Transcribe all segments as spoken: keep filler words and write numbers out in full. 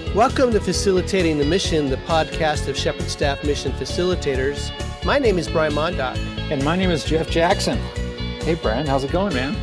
Welcome to Facilitating the Mission, the podcast of Shepherd Staff Mission Facilitators. My name is Brian Mondock. And my name is Jeff Jackson. Hey, Brian, how's it going, man?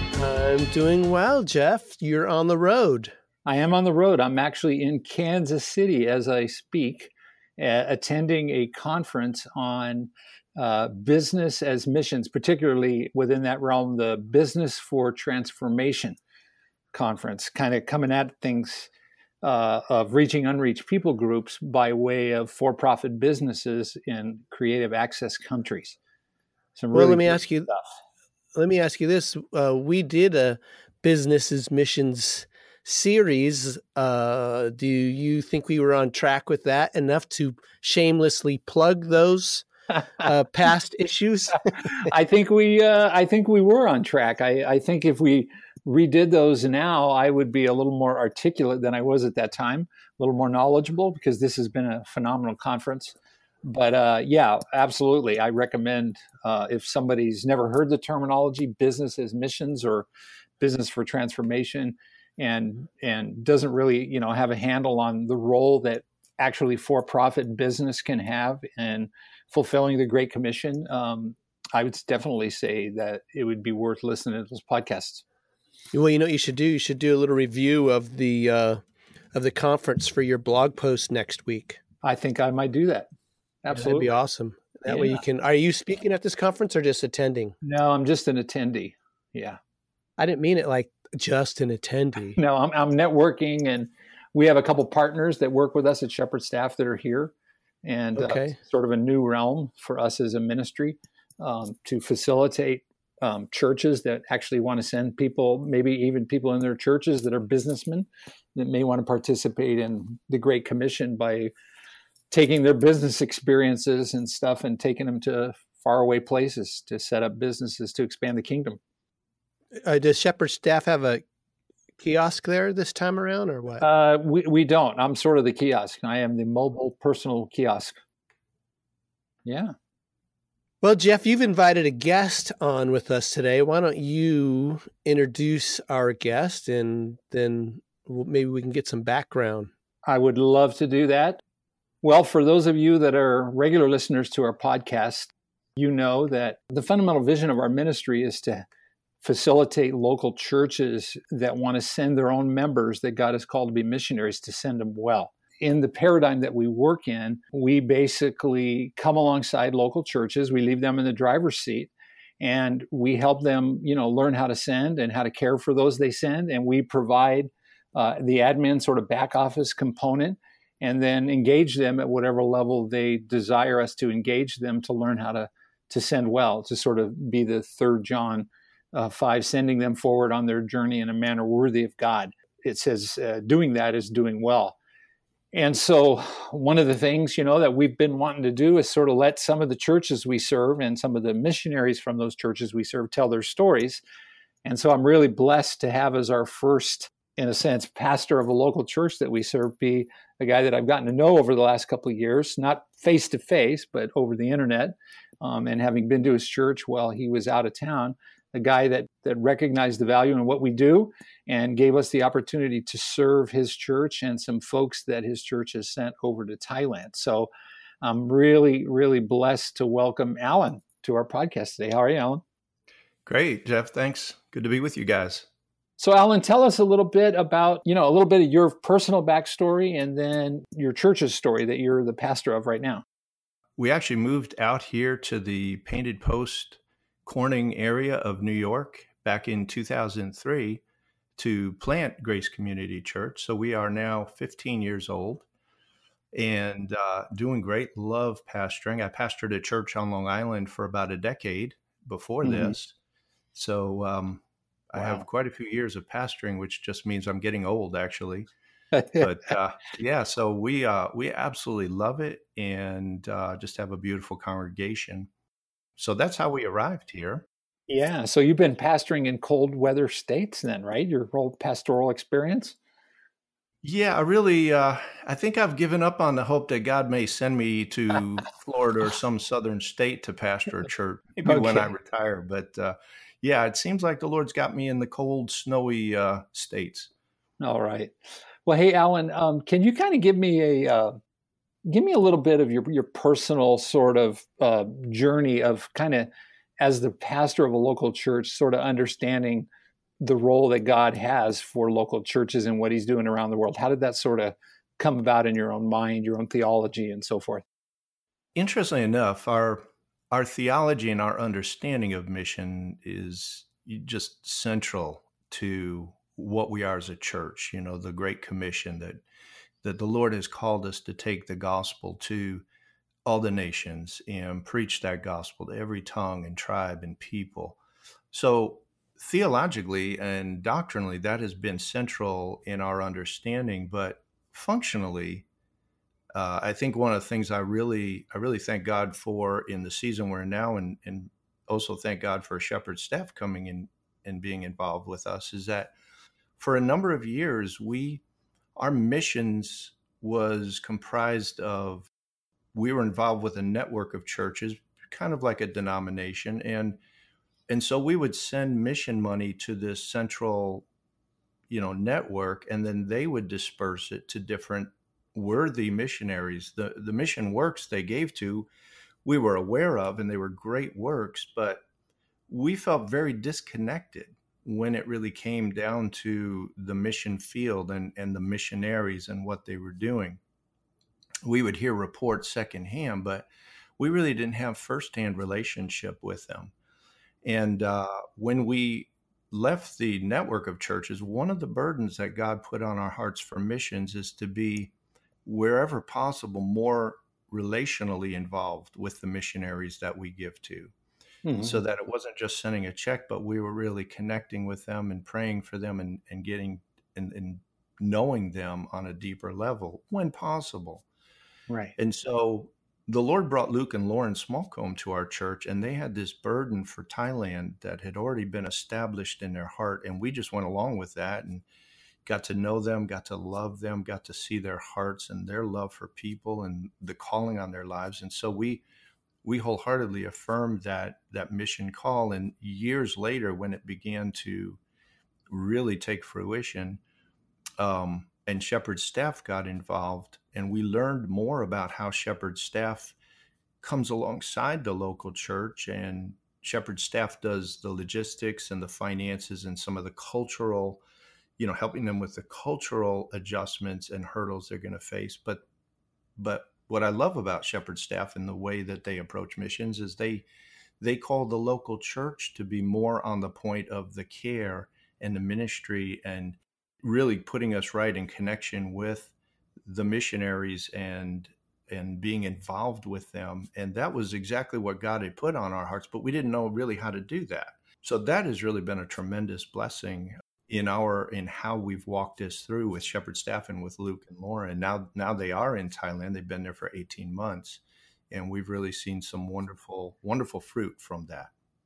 I'm doing well, Jeff. You're on the road. I am on the road. I'm actually in Kansas City as I speak, uh, attending a conference on uh, business as missions, particularly within that realm, the Business for Transformation conference, kind of coming at things Uh, of reaching unreached people groups by way of for-profit businesses in creative access countries. Some really well, let me ask you. Stuff. Let me ask you this: uh, we did a businesses missions series. Uh, do you think we were on track with that enough to shamelessly plug those uh, past issues? I think we. Uh, I think we were on track. I, I think if we redid those now, I would be a little more articulate than I was at that time, a little more knowledgeable, because this has been a phenomenal conference. But uh, yeah, absolutely. I recommend uh, if somebody's never heard the terminology business as missions or business for transformation and and doesn't really, you know, have a handle on the role that actually for-profit business can have in fulfilling the Great Commission, um, I would definitely say that it would be worth listening to those podcasts. Well, you know what you should do? You should do a little review of the uh, of the conference for your blog post next week. I think I might do that. Absolutely. That'd be awesome. That yeah. way you can, are you speaking at this conference or just attending? No, I'm just an attendee. Yeah. I didn't mean it like just an attendee. No, I'm, I'm networking, and we have a couple partners that work with us at Shepherd Staff that are here, and okay. uh, sort of a new realm for us as a ministry um, to facilitate Um, churches that actually want to send people, maybe even people in their churches that are businessmen that may want to participate in the Great Commission by taking their business experiences and stuff and taking them to faraway places to set up businesses to expand the kingdom. Uh, does Shepherd Staff have a kiosk there this time around, or what? Uh, we, we don't. I'm sort of the kiosk. I am the mobile personal kiosk. Yeah. Well, Jeff, you've invited a guest on with us today. Why don't you introduce our guest, and then maybe we can get some background. I would love to do that. Well, for those of you that are regular listeners to our podcast, you know that the fundamental vision of our ministry is to facilitate local churches that want to send their own members that God has called to be missionaries to send them well. In the paradigm that we work in, we basically come alongside local churches. We leave them in the driver's seat, and we help them, you know, learn how to send and how to care for those they send. And we provide uh, the admin sort of back office component, and then engage them at whatever level they desire us to engage them to learn how to to send well, to sort of be the third John uh, five, sending them forward on their journey in a manner worthy of God. It says uh, doing that is doing well. And so one of the things, you know, that we've been wanting to do is sort of let some of the churches we serve and some of the missionaries from those churches we serve tell their stories. And so I'm really blessed to have as our first, in a sense, pastor of a local church that we serve be a guy that I've gotten to know over the last couple of years, not face to face, but over the internet. Um, and having been to his church while he was out of town, a guy that that recognized the value in what we do and gave us the opportunity to serve his church and some folks that his church has sent over to Thailand. So I'm really, really blessed to welcome Alan to our podcast today. How are you, Alan? Great, Jeff. Thanks. Good to be with you guys. So Alan, tell us a little bit about, you know, a little bit of your personal backstory and then your church's story that you're the pastor of right now. We actually moved out here to the Painted Post Corning area of New York back in two thousand three to plant Grace Community Church. So we are now fifteen years old and uh, doing great. Love pastoring. I pastored a church on Long Island for about a decade before mm-hmm. this. So um, I wow. have quite a few years of pastoring, which just means I'm getting old, actually. But uh, yeah, so we uh, we absolutely love it and uh, just have a beautiful congregation. So that's how we arrived here. Yeah. So you've been pastoring in cold weather states then, right? Your whole pastoral experience? Yeah, I really, uh, I think I've given up on the hope that God may send me to Florida or some southern state to pastor a church, maybe okay. when I retire. But uh, yeah, it seems like the Lord's got me in the cold, snowy uh, states. All right. Well, hey, Alan, um, can you kind of give me a uh, give me a little bit of your your personal sort of uh, journey of kind of as the pastor of a local church, sort of understanding the role that God has for local churches and what He's doing around the world. How did that sort of come about in your own mind, your own theology, and so forth? Interestingly enough, our our theology and our understanding of mission is just central to what we are as a church. You know, the Great Commission that that the Lord has called us to take the gospel to all the nations and preach that gospel to every tongue and tribe and people. So theologically and doctrinally, that has been central in our understanding, but functionally, uh, I think one of the things I really, I really thank God for in the season we're in now, and, and also thank God for Shepherd staff coming in and being involved with us, is that for a number of years, we, our missions was comprised of, we were involved with a network of churches, kind of like a denomination. And, and so we would send mission money to this central, you know, network, and then they would disperse it to different worthy missionaries. The, the mission works they gave to, we were aware of, and they were great works, but we felt very disconnected when it really came down to the mission field and, and the missionaries and what they were doing. We would hear reports secondhand, but we really didn't have firsthand relationship with them. And uh, when we left the network of churches, one of the burdens that God put on our hearts for missions is to be, wherever possible, more relationally involved with the missionaries that we give to. Mm-hmm. So that it wasn't just sending a check, but we were really connecting with them and praying for them and, and getting and, and knowing them on a deeper level when possible. Right. And so the Lord brought Luke and Lauren Smallcomb to our church, and they had this burden for Thailand that had already been established in their heart. And we just went along with that and got to know them, got to love them, got to see their hearts and their love for people and the calling on their lives. And so we we wholeheartedly affirmed that that mission call. And years later, when it began to really take fruition, um, and Shepherd staff got involved, and we learned more about how Shepherd staff comes alongside the local church, and Shepherd staff does the logistics and the finances and some of the cultural, you know, helping them with the cultural adjustments and hurdles they're going to face. But, but what I love about Shepherd staff and the way that they approach missions is they, they call the local church to be more on the point of the care and the ministry and really putting us right in connection with the missionaries and and being involved with them. And that was exactly what God had put on our hearts, but we didn't know really how to do that. So that has really been a tremendous blessing in our in how we've walked this through with Shepherd staff and with Luke and Lauren. Now now they are in Thailand. They've been there for eighteen months, and we've really seen some wonderful, wonderful fruit from that.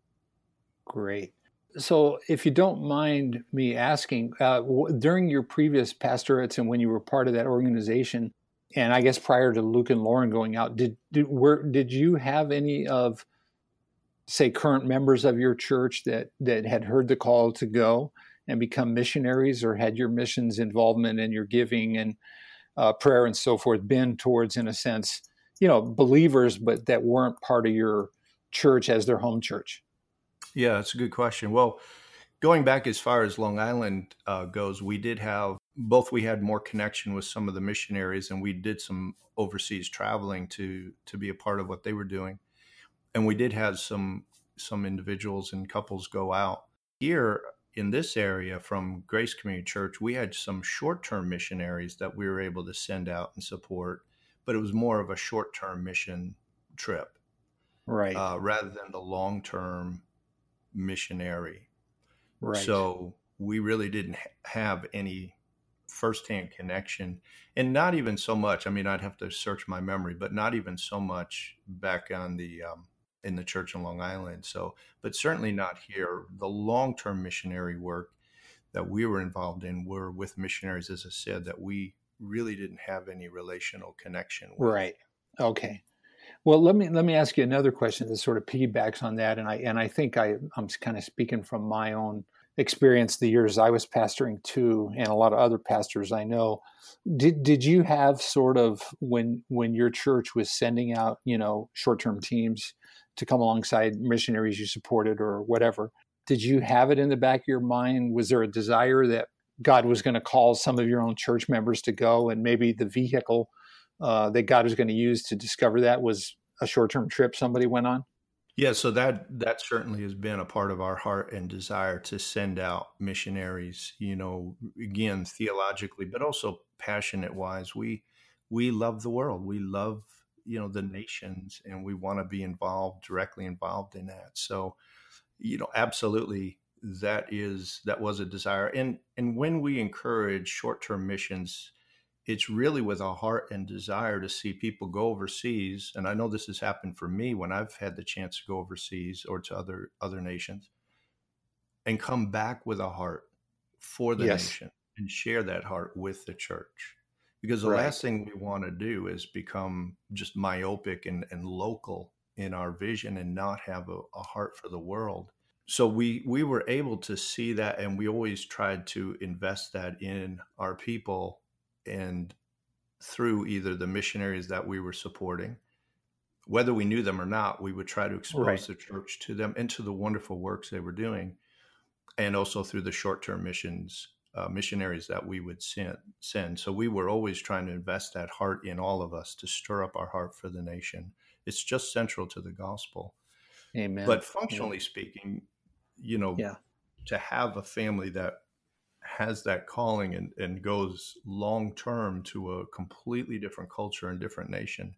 Great. So if you don't mind me asking, uh, w- during your previous pastorates and when you were part of that organization, and I guess prior to Luke and Lauren going out, did did, were, did you have any of, say, current members of your church that, that had heard the call to go and become missionaries, or had your missions involvement and your giving and uh, prayer and so forth been towards, in a sense, you know, believers, but that weren't part of your church as their home church? Yeah, that's a good question. Well, going back as far as Long Island uh, goes, we did have both. We had more connection with some of the missionaries, and we did some overseas traveling to to be a part of what they were doing. And we did have some some individuals and couples go out. Here in this area from Grace Community Church, we had some short-term missionaries that we were able to send out and support, but it was more of a short-term mission trip, right? Uh, rather than the long-term missionary. Right. So we really didn't ha- have any firsthand connection, and not even so much. I mean, I'd have to search my memory, but not even so much back on the um, in the church in Long Island. So, but certainly not here. The long-term missionary work that we were involved in were with missionaries, as I said, that we really didn't have any relational connection with. Right. Okay. Well, let me let me ask you another question that sort of piggybacks on that, and I and I think I I'm kind of speaking from my own experience the years I was pastoring too, and a lot of other pastors I know. Did did you have sort of when when your church was sending out, you know, short-term teams to come alongside missionaries you supported or whatever, did you have it in the back of your mind? Was there a desire that God was going to call some of your own church members to go, and maybe the vehicle uh, that God was going to use to discover that was a short-term trip somebody went on? Yeah, so that that certainly has been a part of our heart and desire to send out missionaries, you know, again, theologically, but also passionate wise. We we love the world. We love, you know, the nations, and we want to be involved, directly involved in that. So, you know, absolutely that is that was a desire. And and when we encourage short-term missions, it's really with a heart and desire to see people go overseas. And I know this has happened for me when I've had the chance to go overseas or to other other nations and come back with a heart for the Yes. nation and share that heart with the church. Because the Right. last thing we want to do is become just myopic and, and local in our vision and not have a, a heart for the world. So we we were able to see that, and we always tried to invest that in our people, and through either the missionaries that we were supporting, whether we knew them or not, we would try to expose Right. the church to them and to the wonderful works they were doing, and also through the short-term missions uh, missionaries that we would send, send. So we were always trying to invest that heart in all of us to stir up our heart for the nation. It's just central to the gospel. Amen. But functionally speaking, you know, Yeah. to have a family that has that calling and, and goes long term to a completely different culture and different nation,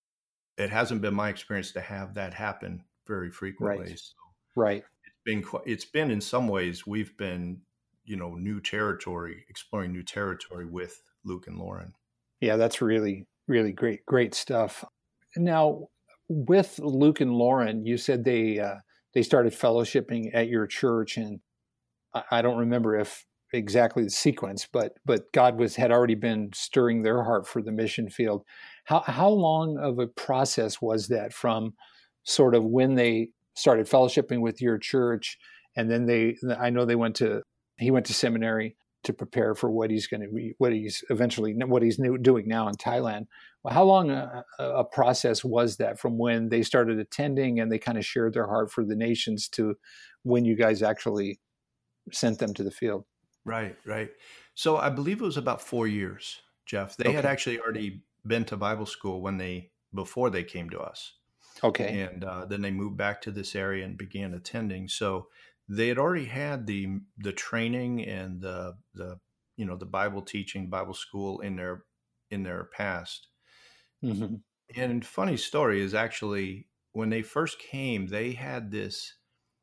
it hasn't been my experience to have that happen very frequently. Right. So Right. it's been quite, it's been in some ways we've been, you know, new territory, exploring new territory with Luke and Lauren. Yeah, that's really, really great, great stuff. Now, with Luke and Lauren, you said they uh, they started fellowshipping at your church, and I, I don't remember if exactly the sequence, but but God was had already been stirring their heart for the mission field. How how long of a process was that from sort of when they started fellowshipping with your church, and then they I know they went to he went to seminary to prepare for what he's going to be, what he's eventually, what he's new, doing now in Thailand. Well, how long a, a process was that from when they started attending and they kind of shared their heart for the nations to when you guys actually sent them to the field? Right, right. So I believe it was about four years, Jeff. They had Okay. actually already been to Bible school when they, before they came to us. Okay. And uh, then they moved back to this area and began attending. So they had already had the the training and the the you know the Bible teaching, Bible school in their in their past. Mm-hmm. And funny story is actually when they first came, they had this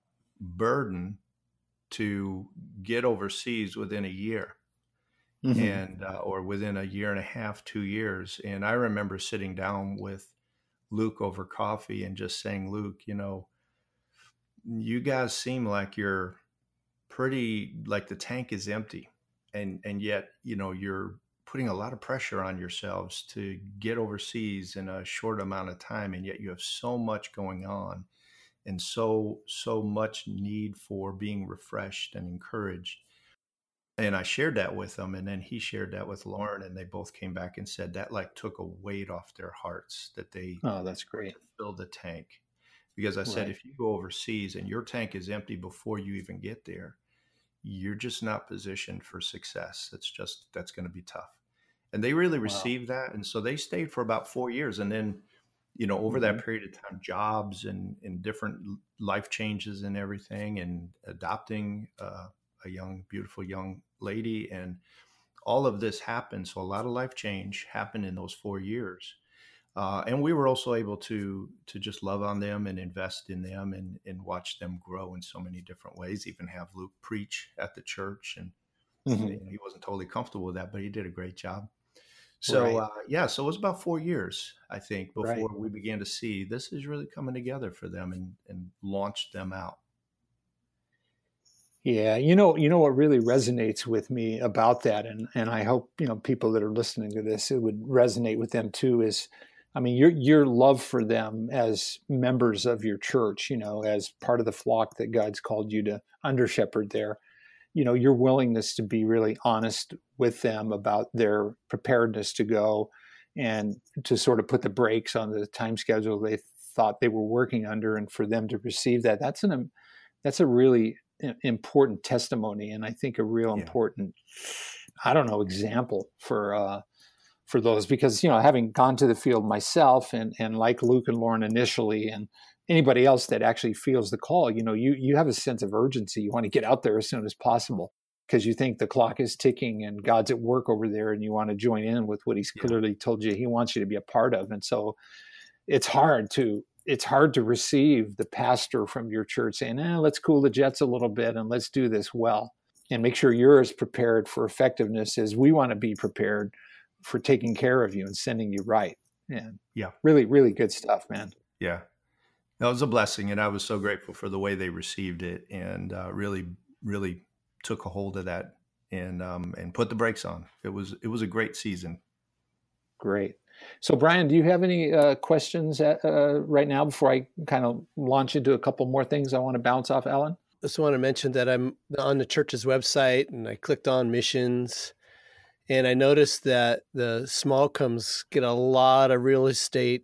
burden to get overseas within a year, Mm-hmm. and uh, or within a year and a half, two years. And I remember sitting down with Luke over coffee and just saying, Luke, you know, you guys seem like you're pretty, like the tank is empty, and and yet, you know, you're putting a lot of pressure on yourselves to get overseas in a short amount of time, and yet you have so much going on and so so much need for being refreshed and encouraged. And I shared that with them, and then he shared that with Lauren, and they both came back and said that like took a weight off their hearts, that they Oh, that's great. filled the tank. Because I said, Right. if you go overseas and your tank is empty before you even get there, you're just not positioned for success. It's just, that's going to be tough. And they really Wow. received that. And so they stayed for about four years. And then, you know, over Mm-hmm. that period of time, jobs and, and different life changes and everything, and adopting uh, a young, beautiful young lady. And all of this happened. So a lot of life change happened in those four years. Uh, and we were also able to to just love on them and invest in them and, and watch them grow in so many different ways, even have Luke preach at the church. And Mm-hmm. you know, he wasn't totally comfortable with that, but he did a great job. So, Right. uh, yeah, so it was about four years, I think, Right. before we began to see this is really coming together for them, and, and launched them out. Yeah, you know, you know what really resonates with me about that, and and I hope you know people that are listening to this, it would resonate with them too. Is, I mean, your your love for them as members of your church, you know, as part of the flock that God's called you to under shepherd there. you know, your willingness to be really honest with them about their preparedness to go and to sort of put the brakes on the time schedule they thought they were working under, and for them to receive that, that's an that's a really important testimony, and I think a real Yeah. important, I don't know, example for uh, for those, because, you know, having gone to the field myself, and and like Luke and Lauren initially, and anybody else that actually feels the call, you know, you you have a sense of urgency. You want to get out there as soon as possible because you think the clock is ticking and God's at work over there, and you want to join in with what He's Yeah. clearly told you He wants you to be a part of. And so it's hard to it's hard to receive the pastor from your church saying, eh, let's cool the jets a little bit and let's do this well, and make sure you're as prepared for effectiveness as we want to be prepared for taking care of you and sending you right. And Yeah. really, really good stuff, man. Yeah. That was a blessing, and I was so grateful for the way they received it, and uh, really, really took a hold of that, and um, and put the brakes on. It was it was a great season. Great. So, Brian, do you have any uh, questions at, uh, right now before I kind of launch into a couple more things I want to bounce off Alan? I just want to mention that I'm on the church's website, and I clicked on missions, and I noticed that the Smallcombs get a lot of real estate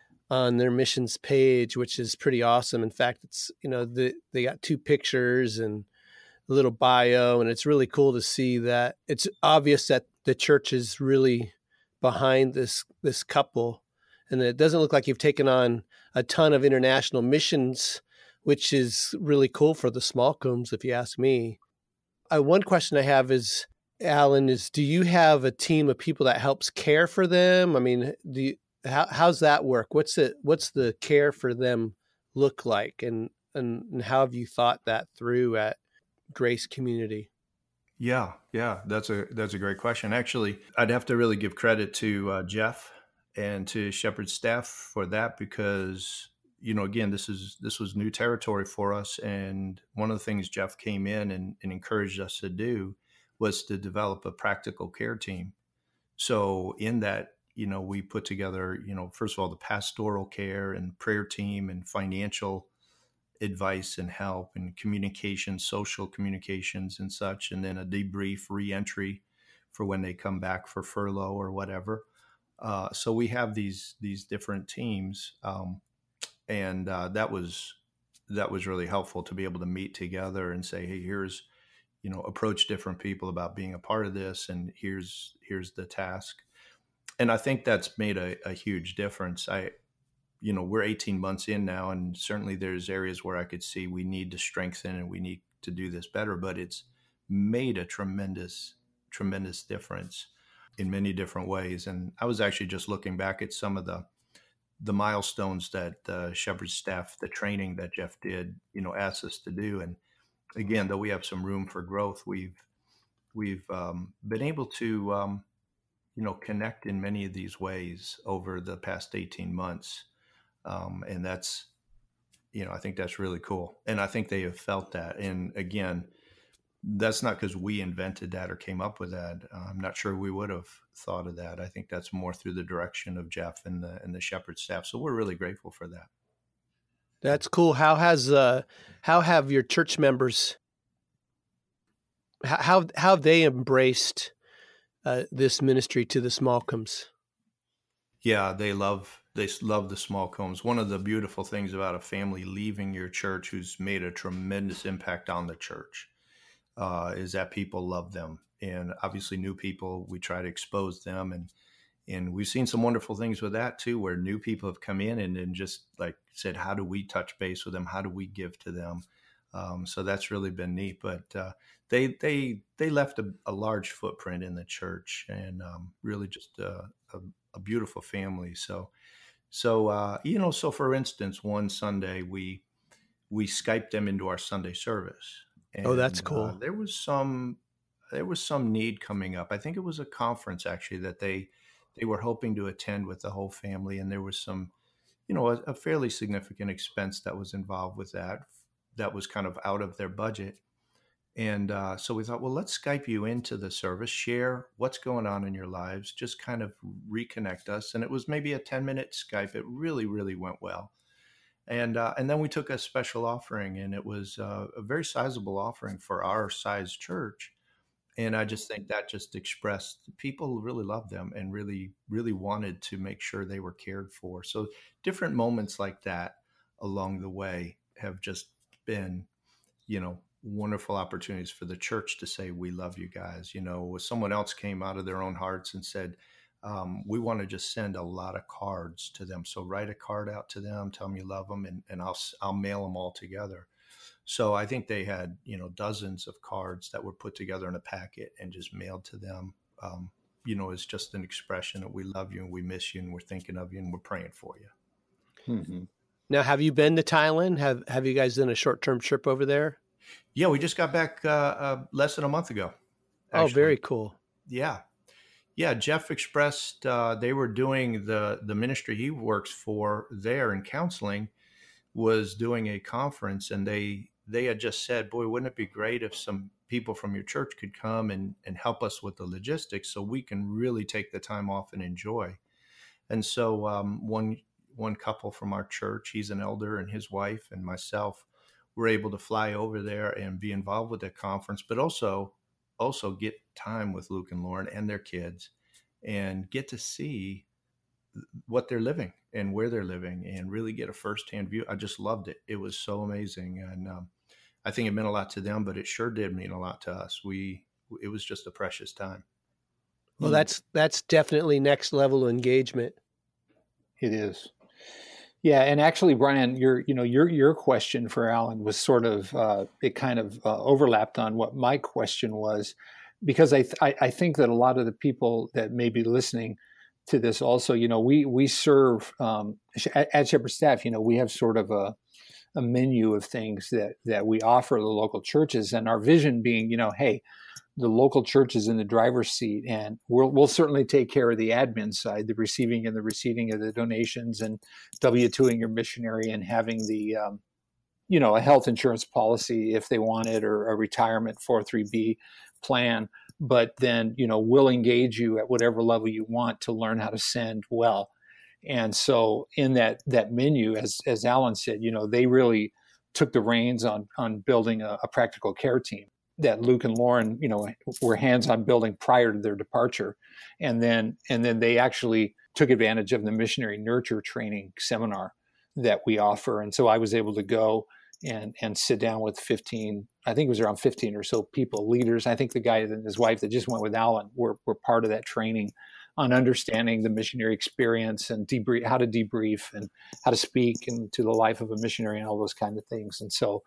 on their missions page, which is pretty awesome. In fact, it's, you know, the, they got two pictures and a little bio, and it's really cool to see that. It's obvious that the church is really behind this this couple, and it doesn't look like you've taken on a ton of international missions, which is really cool for the Smallcombs, if you ask me. I, one question I have is, Alan, is do you have a team of people that helps care for them? I mean, do you, how how's that work? What's it what's the care for them look like, and and, and how have you thought that through at Grace Community? Yeah, yeah, that's a that's a great question. Actually, I'd have to really give credit to uh, Jeff and to Shepherd's staff for that, because, you know, again, this is this was new territory for us, and one of the things Jeff came in and, and encouraged us to do was to develop a practical care team. So in that, you know, we put together, you know, first of all, the pastoral care and prayer team and financial advice and help and communication, social communications and such, and then a debrief reentry for when they come back for furlough or whatever. Uh, so we have these these different teams, um, and uh, that was that was really helpful to be able to meet together and say, hey, here's, you know, approach different people about being a part of this, and here's here's the task. And I think that's made a, a huge difference. I, you know, we're eighteen months in now, and certainly there's areas where I could see we need to strengthen and we need to do this better, but it's made a tremendous, tremendous difference in many different ways. And I was actually just looking back at some of the the milestones that the Shepherd's staff, the training that Jeff did, you know, asked us to do. And again, though we have some room for growth, we've we've um, been able to, um, you know, connect in many of these ways over the past eighteen months. Um, and that's, you know, I think that's really cool. And I think they have felt that. And again, that's not because we invented that or came up with that. Uh, I'm not sure we would have thought of that. I think that's more through the direction of Jeff and the and the Shepherd staff. So we're really grateful for that. That's cool. How has uh, how have your church members how how, how have they embraced uh, this ministry to the Smallcombs? Yeah, they love they love the Smallcombs. One of the beautiful things about a family leaving your church who's made a tremendous impact on the church uh, is that people love them. And obviously new people, we try to expose them. And and we've seen some wonderful things with that too, where new people have come in and, and just like said, how do we touch base with them? How do we give to them? Um, so that's really been neat. But uh, they they they left a, a large footprint in the church, and um, really just uh, a, a beautiful family. So so uh, you know, so for instance, one Sunday we we Skyped them into our Sunday service. And, Oh, that's cool. Uh, there was some there was some need coming up. I think it was a conference actually that they they were hoping to attend with the whole family, and there was some, you know, a, a fairly significant expense that was involved with that. That was kind of out of their budget. And uh, so we thought, well, let's Skype you into the service, share what's going on in your lives, just kind of reconnect us. And it was maybe a ten minute Skype. It really, really went well. And uh, and then we took a special offering, and it was uh, a very sizable offering for our size church. And I just think that just expressed people really loved them and really, really wanted to make sure they were cared for. So different moments like that along the way have just been, you know, wonderful opportunities for the church to say, we love you guys. You know, someone else came out of their own hearts and said, um, we want to just send a lot of cards to them. So write a card out to them, tell them you love them, and, and I'll, I'll mail them all together. So I think they had, you know, dozens of cards that were put together in a packet and just mailed to them. Um, you know, it's just an expression that we love you and we miss you and we're thinking of you and we're praying for you. Mm-hmm. Now, have you been to Thailand? Have Have you guys done a short term trip over there? Yeah, we just got back uh, uh, less than a month ago. Actually. Oh, very cool. Yeah. Yeah. Jeff expressed uh, they were doing the, the ministry he works for there in counseling was doing a conference, and they they had just said, boy, wouldn't it be great if some people from your church could come and, and help us with the logistics so we can really take the time off and enjoy. And so um, one one couple from our church, he's an elder, and his wife and myself were able to fly over there and be involved with that conference, but also also get time with Luke and Lauren and their kids and get to see what they're living and where they're living and really get a firsthand view. I just loved it. It was so amazing. And um, I think it meant a lot to them, but it sure did mean a lot to us. We, it was just a precious time. Well, that's, that's definitely next level engagement. It is. Yeah. And actually, Brian, your, you know, your, your question for Alan was sort of, uh, it kind of uh, overlapped on what my question was, because I, th- I, I think that a lot of the people that may be listening to this also, you know, we, we serve um, at, at Shepherd Staff, you know, we have sort of a, a menu of things that, that we offer the local churches, and our vision being, you know, hey, the local church is in the driver's seat, and we'll, we'll certainly take care of the admin side, the receiving and the receiving of the donations, and W twoing your missionary, and having the, um, you know, a health insurance policy if they want it, or a retirement four oh three B plan. But then, you know, we'll engage you at whatever level you want to learn how to send well. And so in that that menu, as as Alan said, you know, they really took the reins on on building a, a practical care team that Luke and Lauren, you know, were hands-on building prior to their departure. And then and then they actually took advantage of the missionary nurture training seminar that we offer. And so I was able to go and and sit down with fifteen, I think it was around fifteen or so people, leaders. I think the guy and his wife that just went with Alan were, were part of that training on understanding the missionary experience and debrief, how to debrief and how to speak into the life of a missionary and all those kind of things. And so,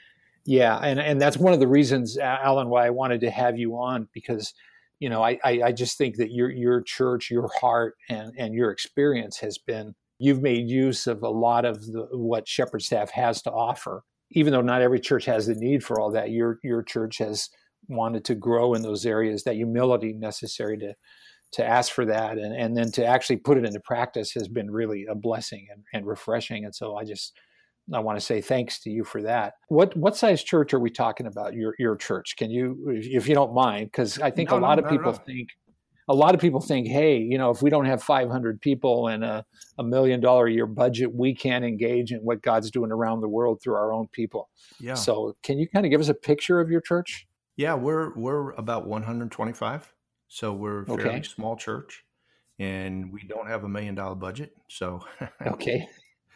yeah, and, and that's one of the reasons, Alan, why I wanted to have you on, because, you know, I, I, I just think that your your church, your heart, and, and your experience has been, you've made use of a lot of the, what Shepherd Staff has to offer. Even though not every church has the need for all that, your your church has wanted to grow in those areas, that humility necessary to to ask for that, and, and then to actually put it into practice has been really a blessing and, and refreshing. And so I just, I want to say thanks to you for that. What what size church are we talking about, your your church? Can you, if you don't mind, because I think no, a lot no, of people think, a lot of people think, hey, you know, if we don't have five hundred people and a, a million dollar a year budget, we can't engage in what God's doing around the world through our own people. Yeah. So can you kind of give us a picture of your church? Yeah, we're we're about one hundred twenty-five. So we're a fairly okay. small church, and we don't have a million dollar budget. So okay.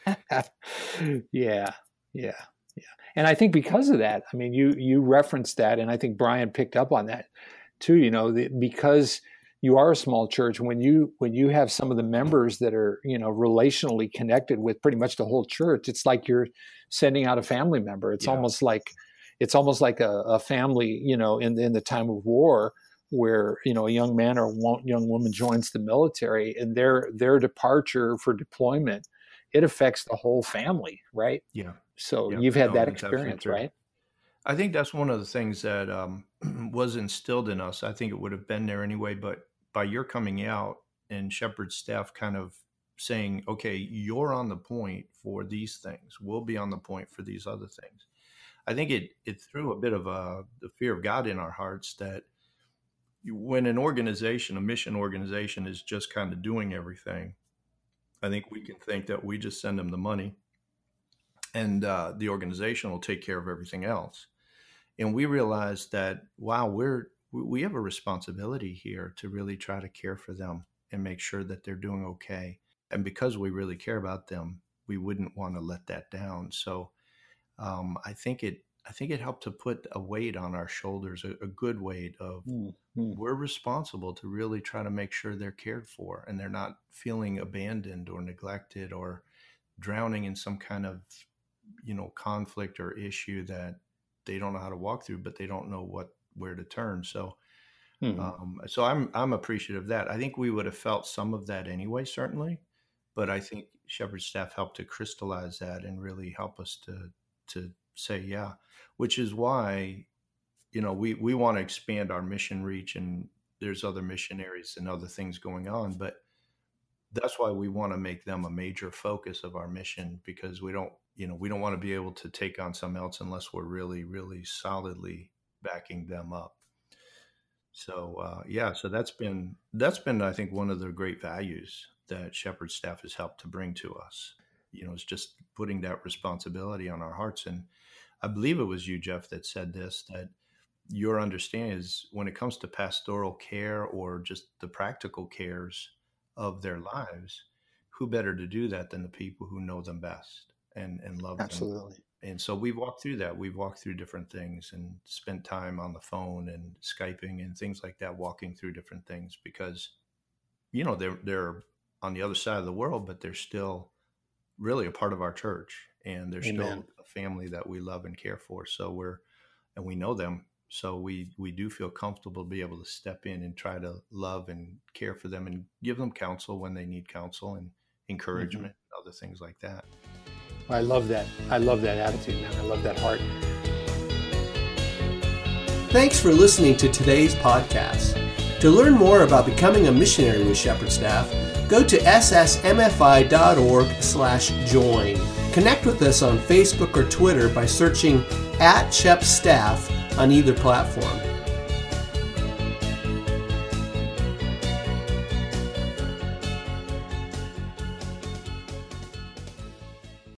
yeah, yeah, yeah. And I think because of that, I mean, you you referenced that, and I think Brian picked up on that too. You know, the, because you are a small church, when you when you have some of the members that are, you know, relationally connected with pretty much the whole church, it's like you're sending out a family member. It's yeah. almost like it's almost like a, a family, you know, in in the time of war, where, you know, a young man or a young woman joins the military, and their their departure for deployment, it affects the whole family, right? Yeah. So yeah. you've had no, that experience, right? I think that's one of the things that um, was instilled in us. I think it would have been there anyway, but by your coming out and Shepherd Staff kind of saying, okay, you're on the point for these things, we'll be on the point for these other things. I think it it threw a bit of a, the fear of God in our hearts, that when an organization, a mission organization, is just kind of doing everything, I think we can think that we just send them the money and uh, the organization will take care of everything else. And we realized that, wow, we're we have a responsibility here to really try to care for them and make sure that they're doing okay. And because we really care about them, we wouldn't want to let that down. So um, I think it I think it helped to put a weight on our shoulders, a, a good weight of mm-hmm. we're responsible to really try to make sure they're cared for and they're not feeling abandoned or neglected or drowning in some kind of, you know, conflict or issue that they don't know how to walk through, but they don't know what where to turn. So, mm-hmm. um, so I'm I'm appreciative of that. I think we would have felt some of that anyway, certainly, but I think Shepherd staff helped to crystallize that and really help us to to say, yeah, which is why, you know, we we want to expand our mission reach, and there's other missionaries and other things going on, but that's why we want to make them a major focus of our mission, because we don't, you know, we don't want to be able to take on someone else unless we're really, really solidly backing them up. So, uh, yeah, so that's been, that's been, I think, one of the great values that Shepherd staff has helped to bring to us. You know, it's just putting that responsibility on our hearts. And I believe it was you, Jeff, that said this, that your understanding is when it comes to pastoral care or just the practical cares of their lives, who better to do that than the people who know them best and, and love Absolutely. them. Absolutely. And so we've walked through that. We've walked through different things and spent time on the phone and Skyping and things like that, walking through different things because, you know, they're, they're on the other side of the world, but they're still really a part of our church, and they're Amen. Still a family that we love and care for. So we're, and we know them. So we, we do feel comfortable to be able to step in and try to love and care for them and give them counsel when they need counsel and encouragement, mm-hmm. other things like that. I love that. I love that attitude, man. I love that heart. Thanks for listening to today's podcast. To learn more about becoming a missionary with Shepherd Staff, go to s s m f i dot org slash join. Connect with us on Facebook or Twitter by searching at Shep Staff on either platform.